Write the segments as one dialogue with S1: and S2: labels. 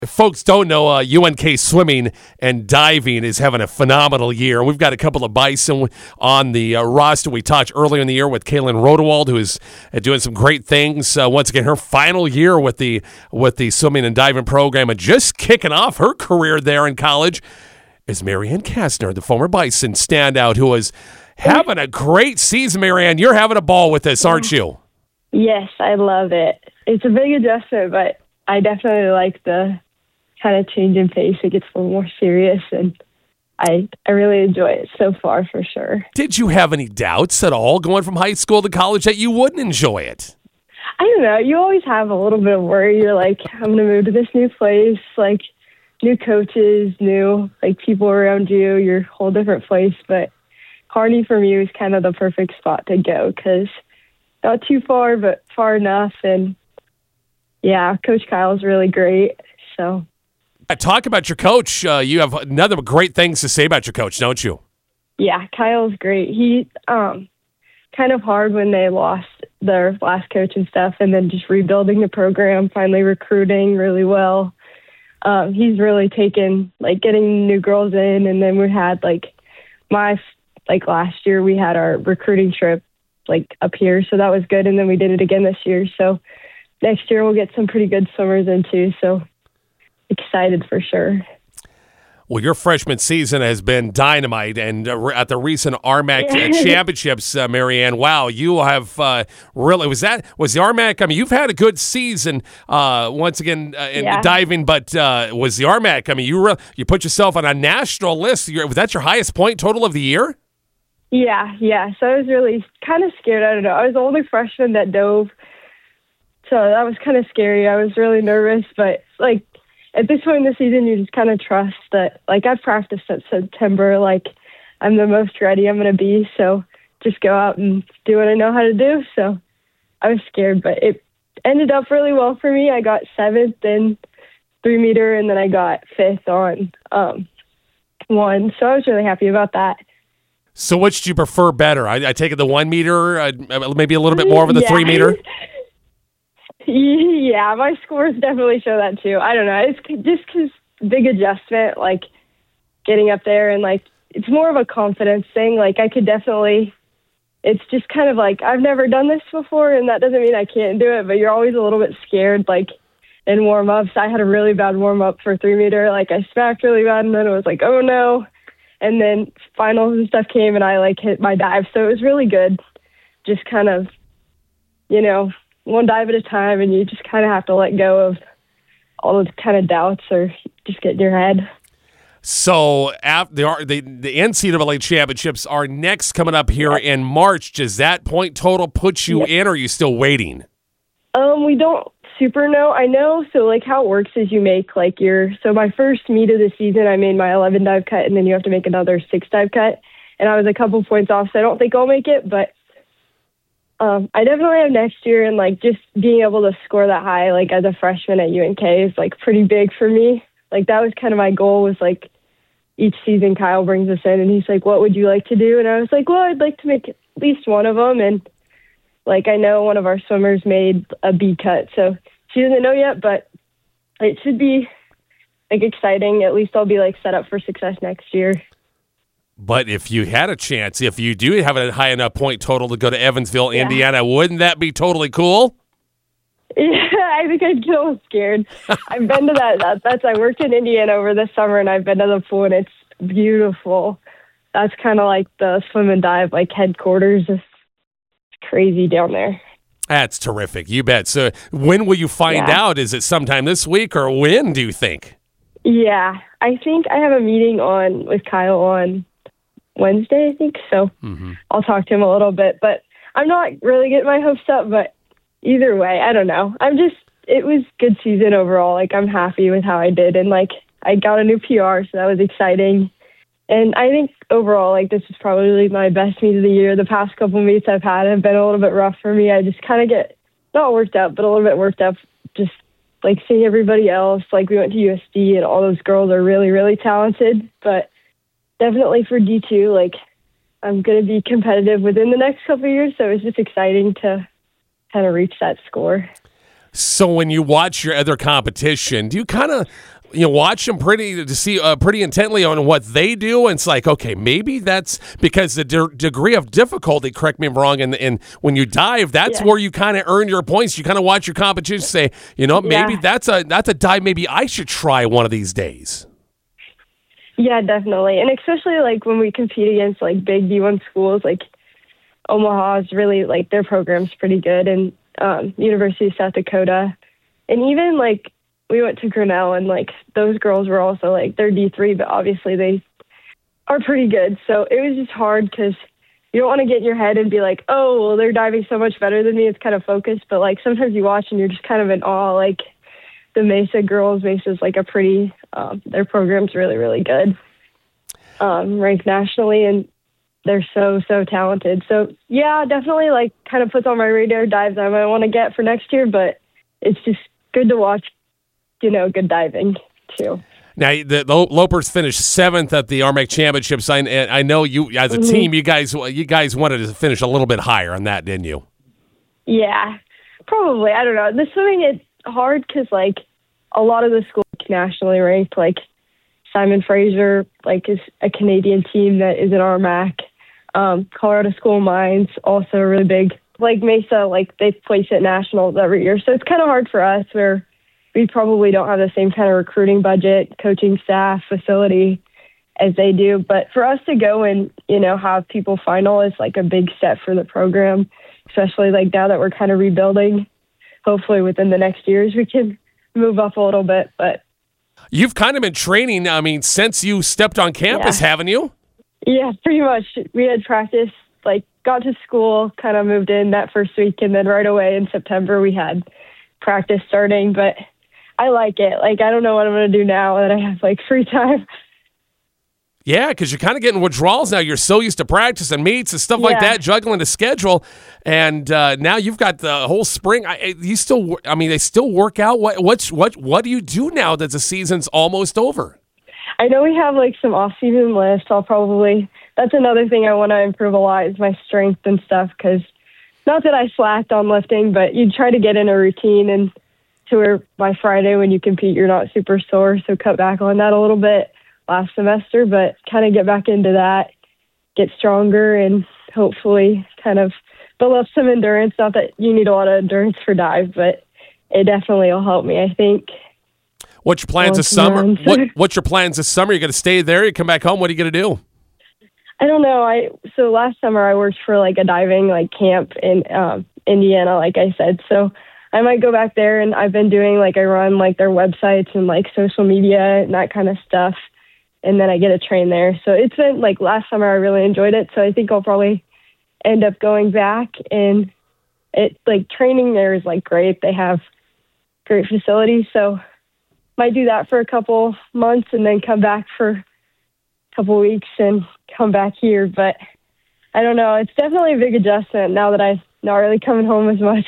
S1: If folks don't know, UNK swimming and diving is having a phenomenal year. We've got a couple of Bison on the roster. We talked earlier in the year with Kaylin Rodewald, who is doing some great things. Once again, her final year with the swimming and diving program, and just kicking off her career there in college is Marianne Kastner, the former Bison standout, who is having a great season. Marianne, you're having a ball with this, aren't you?
S2: Yes, I love it. It's a big adjustment, but I definitely like the kind of change in pace. It gets a little more serious, and I really enjoy it so far, for sure.
S1: Did you have any doubts at all going from high school to college that you wouldn't enjoy it?
S2: I don't know. You always have a little bit of worry. You're like, I'm going to move to this new place, like new coaches, new like people around you, your whole different place. But Kearney for me was kind of the perfect spot to go because not too far, but far enough. And yeah, Coach Kyle's really great. So.
S1: Talk about your coach. You have another great things to say about your coach, don't you?
S2: Yeah, Kyle's great. He kind of hard when they lost their last coach and stuff, and then just rebuilding the program, finally recruiting really well. He's really taken like getting new girls in, and then we had last year we had our recruiting trip like up here, so that was good, and then we did it again this year. So next year we'll get some pretty good swimmers in too. So. Excited for sure.
S1: Well, your freshman season has been dynamite, and at the recent RMAC championships, Marianne, wow, you have really was the RMAC? I mean, you've had a good season once again in diving, but was the RMAC? I mean, you put yourself on a national list. Was that your highest point total of the year?
S2: Yeah. So I was really kind of scared. I don't know. I was the only freshman that dove, so that was kind of scary. I was really nervous, but like. At this point in the season, you just kind of trust that, like, I've practiced since September. Like, I'm the most ready I'm going to be. So just go out and do what I know how to do. So I was scared, but it ended up really well for me. I got 7th in 3-meter, and then I got 5th on 1. So I was really happy about that.
S1: So which do you prefer better? I take it the 1-meter, maybe a little bit more of the 3-meter?
S2: Yeah, my scores definitely show that too. I don't know. It's just because big adjustment, like getting up there, and like it's more of a confidence thing. Like I could definitely, it's just kind of like I've never done this before, and that doesn't mean I can't do it, but you're always a little bit scared, like in warm-ups. I had a really bad warm-up for 3-meter. Like I smacked really bad, and then it was like, oh no. And then finals and stuff came, and I like hit my dive. So it was really good. Just kind of, one dive at a time, and you just kind of have to let go of all those kind of doubts or just get in your head.
S1: So the NCAA championships are next coming up here in March. Does that point total put you in, or are you still waiting?
S2: We don't super know. I know, so like how it works is you make like so my first meet of the season, I made my 11 dive cut, and then you have to make another 6 dive cut, and I was a couple points off, so I don't think I'll make it, but I definitely have next year, and like just being able to score that high, like as a freshman at UNK is like pretty big for me. Like that was kind of my goal, was like each season Kyle brings us in and he's like, what would you like to do? And I was like, well, I'd like to make at least one of them. And like, I know one of our swimmers made a B cut, so she doesn't know yet, but it should be like exciting. At least I'll be like set up for success next year.
S1: But if you had a chance, if you do have a high enough point total to go to Evansville, Indiana, wouldn't that be totally cool?
S2: Yeah, I think I'd get a little scared. I've been to that. I worked in Indiana over the summer, and I've been to the pool, and it's beautiful. That's kind of like the swim and dive, like headquarters. It's crazy down there.
S1: That's terrific. You bet. So when will you find out? Is it sometime this week, or when do you think?
S2: Yeah, I think I have a meeting with Kyle on Wednesday, I think. So I'll talk to him a little bit, but I'm not really getting my hopes up, but either way, I don't know. It was good season overall. Like I'm happy with how I did. And like I got a new PR, so that was exciting. And I think overall, like this is probably my best meet of the year. The past couple meets I've had have been a little bit rough for me. I just kind of get not worked up, but a little bit worked up. Just like seeing everybody else. Like we went to USD, and all those girls are really, really talented, but definitely for D2, like I'm going to be competitive within the next couple of years. So it's just exciting to kind of reach that score.
S1: So when you watch your other competition, do you kind of watch them pretty intently on what they do? And it's like, okay, maybe that's because the degree of difficulty. Correct me if I'm wrong. And when you dive, that's where you kind of earn your points. You kind of watch your competition, say, maybe that's a dive. Maybe I should try one of these days.
S2: Yeah, definitely, and especially like when we compete against like big D1 schools, like Omaha is really like their program's pretty good, and University of South Dakota, and even like we went to Grinnell, and like those girls were also like they're D3, but obviously they are pretty good. So it was just hard because you don't want to get in your head and be like, oh, well, they're diving so much better than me. It's kind of focused, but like sometimes you watch and you're just kind of in awe. Like the Mesa's like a pretty their program's really, really good, ranked nationally, and they're so talented. So yeah, definitely like kind of puts on my radar dives I might want to get for next year, but it's just good to watch, good diving too.
S1: Now the Lopers finished 7th at the RMAC Championships. I know you as a team, you guys wanted to finish a little bit higher on that, didn't you?
S2: Yeah, probably. I don't know. The swimming is hard because like a lot of the schools nationally ranked, like Simon Fraser, like is a Canadian team that is in RMAC. Colorado School of Mines, also really big. Like Mesa, like they place at nationals every year. So it's kind of hard for us where we probably don't have the same kind of recruiting budget, coaching staff, facility as they do. But for us to go and, have people final is like a big step for the program, especially like now that we're kind of rebuilding. Hopefully within the next years we can move up a little bit. But
S1: you've kind of been training, since you stepped on campus, haven't you?
S2: Yeah, pretty much. We had practice, like got to school, kind of moved in that first week, and then right away in September we had practice starting. But I like it. Like, I don't know what I'm going to do now that I have like free time.
S1: Yeah, because you're kind of getting withdrawals now. You're so used to practice and meets and stuff like that, juggling the schedule, and now you've got the whole spring. They still work out. What do you do now that the season's almost over?
S2: I know we have like some off-season lifts. That's another thing I want to improve a lot is my strength and stuff, because not that I slacked on lifting, but you try to get in a routine and to where by Friday when you compete, you're not super sore. So cut back on that a little bit last semester, but kind of get back into that, get stronger, and hopefully kind of build up some endurance. Not that you need a lot of endurance for dive, but it definitely will help me, I think.
S1: What's your plans this summer? What's your plans this summer? You going to stay there? You come back home? What are you going to do?
S2: I don't know. So last summer I worked for like a diving like camp in Indiana, like I said. So I might go back there, and I've been doing like I run like their websites and like social media and that kind of stuff, and then I get to train there. So it's been like last summer I really enjoyed it. So I think I'll probably end up going back, and it like training there is like great. They have great facilities, so might do that for a couple months and then come back for a couple weeks and come back here. But I don't know. It's definitely a big adjustment now that I'm not really coming home as much.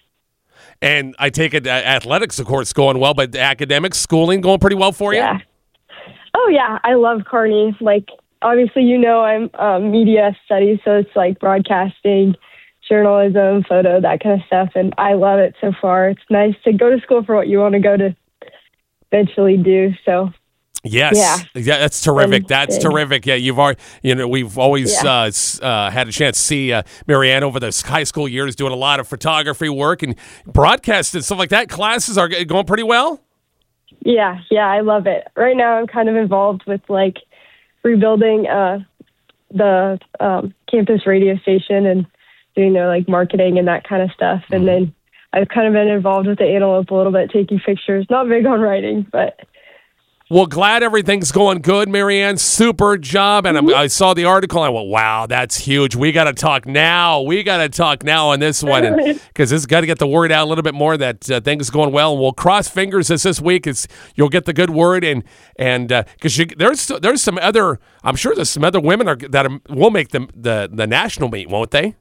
S1: And I take it athletics, of course, going well, but academics, schooling going pretty well for you?
S2: Yeah. Oh, yeah. I love Kearney. Like, obviously, I'm media studies, so it's like broadcasting, journalism, photo, that kind of stuff. And I love it so far. It's nice to go to school for what you want to go to eventually do. So
S1: yes, yeah, that's terrific. That's terrific. Yeah, we've always had a chance to see Marianne over the high school years doing a lot of photography work and broadcast and stuff like that. Classes are going pretty well.
S2: Yeah, I love it. Right now, I'm kind of involved with like rebuilding the campus radio station and doing their like marketing and that kind of stuff, and then I've kind of been involved with the Antelope a little bit, taking pictures. Not big on writing, but...
S1: Well, glad everything's going good, Marianne. Super job. And I saw the article, and I went, wow, that's huge. We got to talk now. On this one. Because this has got to get the word out a little bit more that things are going well. And we'll cross fingers this week is you'll get the good word. And because there's some other... I'm sure there's some other women will make the national meet, won't they?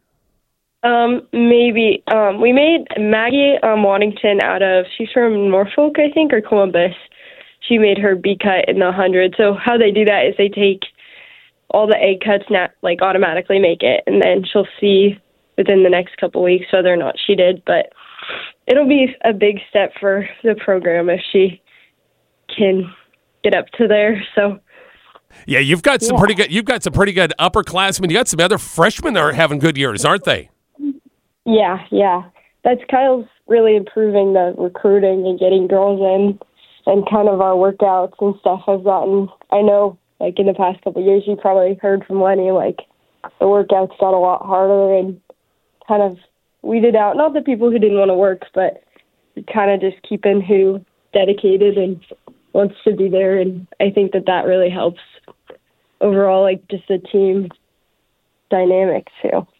S2: Maybe. We made Maggie Waddington she's from Norfolk, I think, or Columbus. She made her B cut in the 100. So how they do that is they take all the A cuts, automatically make it, and then she'll see within the next couple weeks whether or not she did. But it'll be a big step for the program if she can get up to there. So
S1: yeah, you've got some pretty good. You've got some pretty good upperclassmen. You got some other freshmen that are having good years, aren't they?
S2: Yeah. That's Kyle's really improving the recruiting and getting girls in, and kind of our workouts and stuff has gotten. I know, like in the past couple of years, you probably heard from Lenny, like the workouts got a lot harder and kind of weeded out not the people who didn't want to work, but kind of just keeping who dedicated and wants to be there. And I think that really helps overall, like just the team dynamic too.